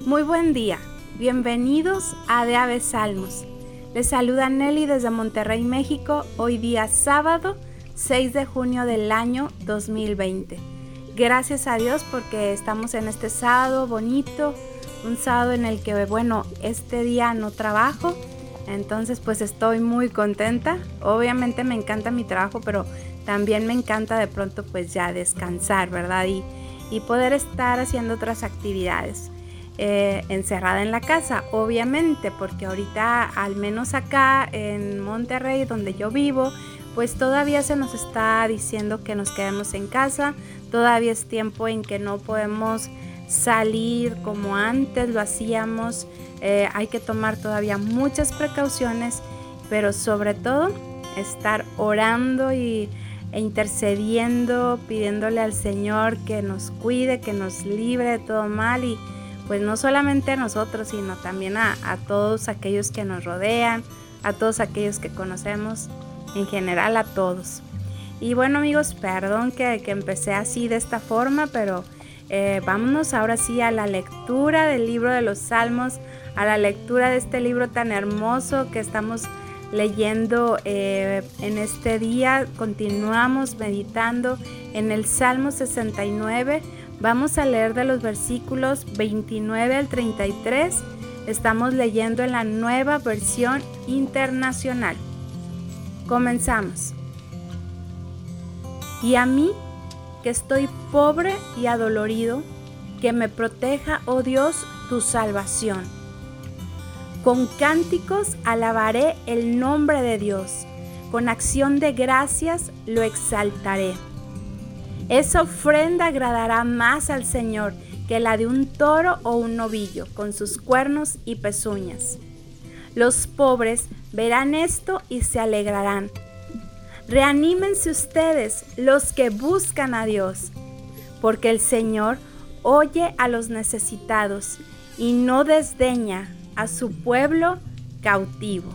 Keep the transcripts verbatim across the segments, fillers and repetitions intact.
Muy buen día, bienvenidos a De Ave Salmos. Les saluda Nelly desde Monterrey, México, hoy día sábado seis de junio del año dos mil veinte. Gracias a Dios porque estamos en este sábado bonito, un sábado en el que, bueno, este día no trabajo, entonces pues estoy muy contenta. Obviamente me encanta mi trabajo, pero también me encanta de pronto pues ya descansar, ¿verdad? Y, y poder estar haciendo otras actividades. Eh, encerrada en la casa, obviamente, porque ahorita, al menos acá en Monterrey, donde yo vivo, pues todavía se nos está diciendo que nos quedemos en casa. Todavía es tiempo en que no podemos salir como antes lo hacíamos. Eh, hay que tomar todavía muchas precauciones, pero sobre todo estar orando y, e intercediendo, pidiéndole al Señor que nos cuide, que nos libre de todo mal, y pues no solamente a nosotros, sino también a, a todos aquellos que nos rodean, a todos aquellos que conocemos, en general a todos. Y bueno, amigos, perdón que, que empecé así de esta forma, pero eh, vámonos ahora sí a la lectura del libro de los Salmos, a la lectura de este libro tan hermoso que estamos leyendo eh, en este día. Continuamos meditando en el Salmo sesenta y nueve. Vamos a leer de los versículos veintinueve al treinta y tres. Estamos leyendo en la Nueva Versión Internacional. Comenzamos. Y a mí, que estoy pobre y adolorido, que me proteja, oh Dios, tu salvación. Con cánticos alabaré el nombre de Dios, con acción de gracias lo exaltaré. Esa ofrenda agradará más al Señor que la de un toro o un novillo, con sus cuernos y pezuñas. Los pobres verán esto y se alegrarán. Reanímense ustedes, los que buscan a Dios, porque el Señor oye a los necesitados y no desdeña a su pueblo cautivo.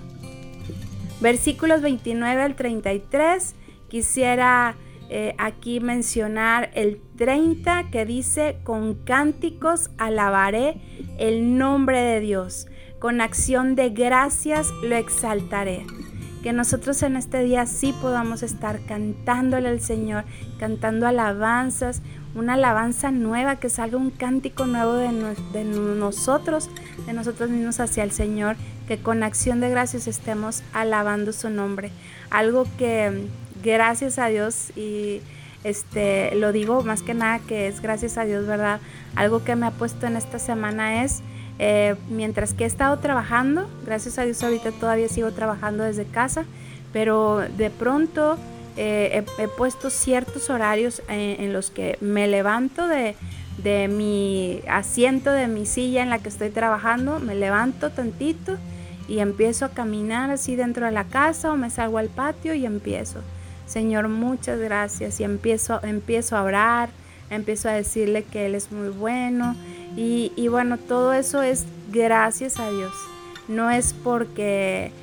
Versículos veintinueve al treinta y tres. Quisiera Eh, aquí mencionar el treinta, que dice: con cánticos alabaré el nombre de Dios, con acción de gracias lo exaltaré. Que nosotros en este día sí podamos estar cantándole al Señor, cantando alabanzas, una alabanza nueva, que salga un cántico nuevo de, no, de nosotros, de nosotros mismos hacia el Señor, que con acción de gracias estemos alabando su nombre. Algo que gracias a Dios, y este lo digo más que nada que es gracias a Dios, ¿verdad? Algo que me ha puesto en esta semana es, eh, mientras que he estado trabajando, gracias a Dios ahorita todavía sigo trabajando desde casa, pero de pronto eh, he, he puesto ciertos horarios en, en los que me levanto de, de mi asiento, de mi silla en la que estoy trabajando, me levanto tantito y empiezo a caminar así dentro de la casa, o me salgo al patio y empiezo: Señor, muchas gracias, y empiezo, empiezo a orar, empiezo a decirle que Él es muy bueno, y, y bueno, todo eso es gracias a Dios. No es porque,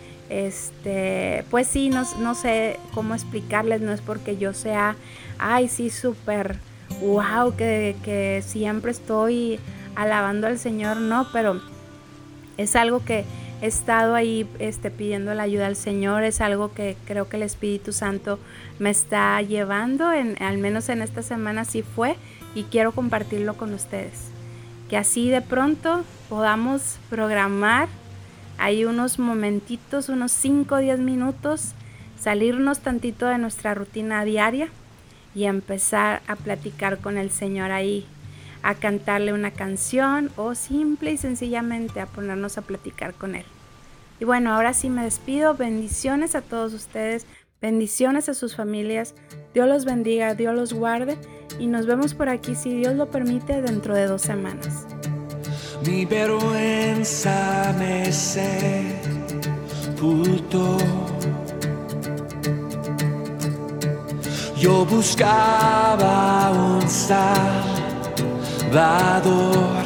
este, pues sí, no, no sé cómo explicarles, no es porque yo sea, ay, sí, súper, wow, que, que siempre estoy alabando al Señor, no, pero es algo que he estado ahí este, pidiendo la ayuda al Señor. Es algo que creo que el Espíritu Santo me está llevando, en, al menos en esta semana sí fue, y quiero compartirlo con ustedes. Que así de pronto podamos programar ahí unos momentitos, unos cinco o diez minutos, salirnos tantito de nuestra rutina diaria y empezar a platicar con el Señor ahí, a cantarle una canción, o simple y sencillamente a ponernos a platicar con Él. Y bueno, ahora sí me despido. Bendiciones a todos ustedes, bendiciones a sus familias. Dios los bendiga, Dios los guarde, y nos vemos por aquí, si Dios lo permite, dentro de dos semanas. Mi vergüenza me sepultó. Yo buscaba un Salvador,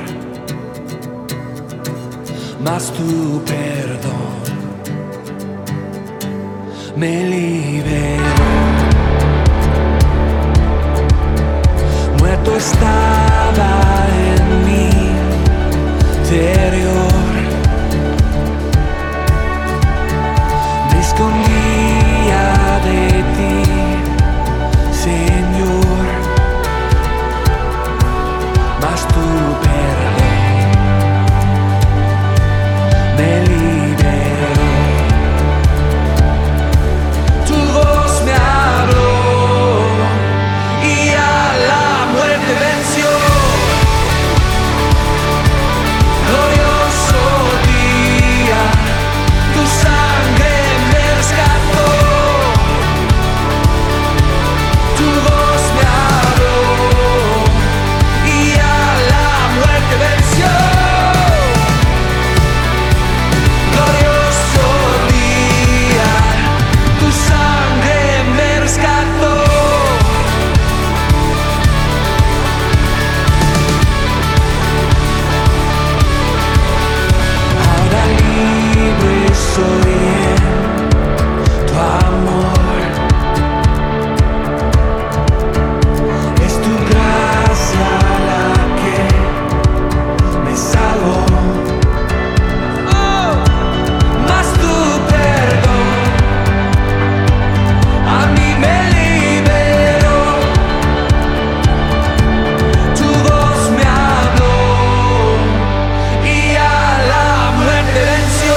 mas tu perdón me liberó. Muerto estaba en mí, interior. Me escondía de ti, Señor, mas tu perdón me liberó. Tu voz me habló y a la muerte venció. Glorioso día, tu sangre me rescató. Tu voz me habló y a la muerte venció. Glorioso día, tu sangre me rescató. Ahora libre soy en tu amor. Es tu gracia la que me salvó. Oh, mas tu perdón a mí me liberó. Tu voz me habló y a la muerte venció.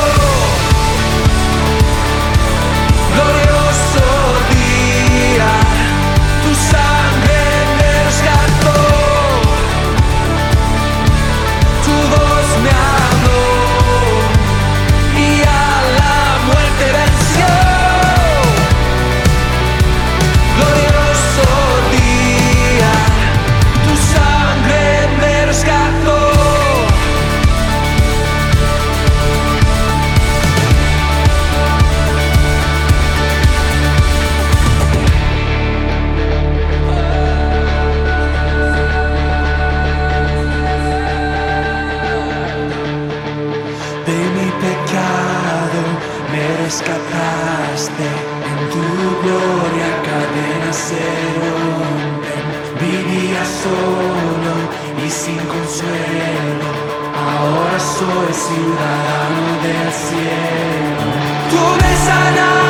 Glorioso día, tu sangre me rescató. Tu voz me habló y a la muerte venció. Glorioso día, tu sangre me rescató. De mi pecado me rescataste, en tu gloria cadenas se rompen. Vivía solo y sin consuelo, ahora soy ciudadano del cielo. Tú me sanaste.